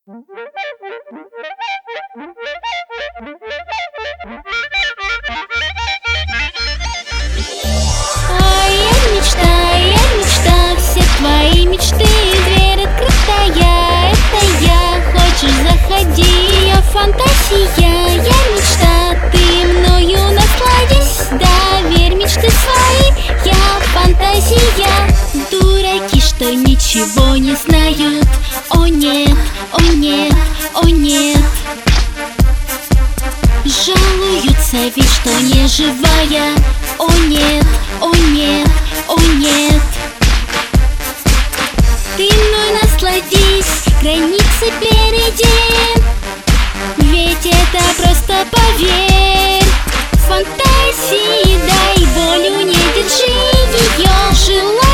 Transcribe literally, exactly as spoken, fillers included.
А я мечта, я мечта, все твои мечты, дверь открытая, это я, хочешь заходи, я фантазия, я мечта, ты мною насладись, доверь мечты свои, я фантазия. Дураки, что ничего не знают, о нет, о нет, о нет. Жалуются ведь, что не живая, о нет, о нет, о нет. Ты мной насладись, границы перейди, ведь это просто поверь. Фантазии дай волю, не держи ее, желай.